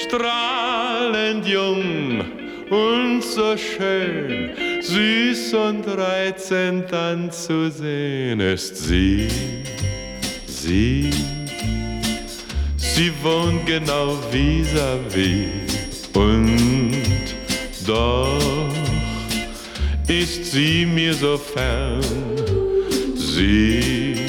strahlend jung und so schön, süß und reizend anzusehen ist sie. Sie wohnt genau vis-à-vis und doch ist sie mir so fern. Sie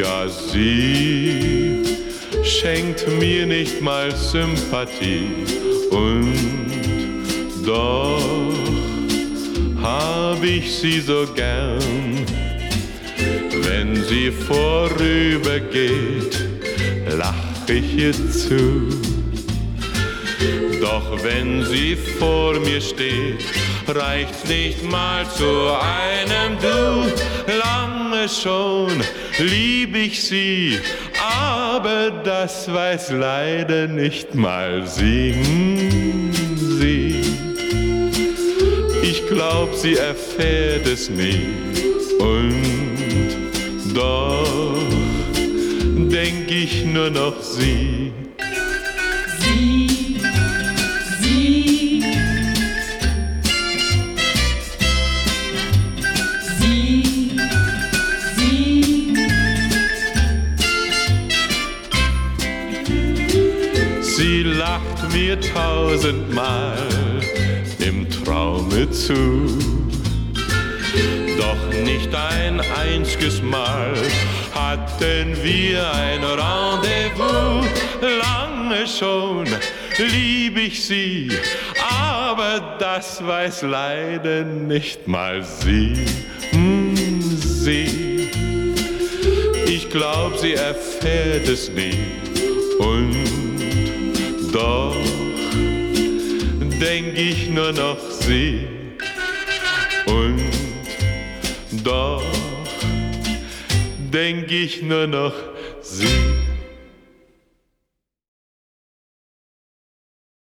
schenkt mir nicht mal Sympathie und doch hab ich sie so gern. Wenn sie vorübergeht, lach ich ihr zu. Doch wenn sie vor mir steht, reicht's nicht mal zu einem Du. Lange schon lieb ich sie, aber das weiß leider nicht mal sie. Ich glaub, sie erfährt es nie und doch denk ich nur noch sie. Sie lacht mir tausendmal im Traume zu, doch nicht ein einziges Mal hatten wir ein Rendezvous. Lange schon lieb ich sie, aber das weiß leider nicht mal sie. Ich glaub, sie erfährt es nie und doch denk ich nur noch sie und doch denk ich nur noch sie.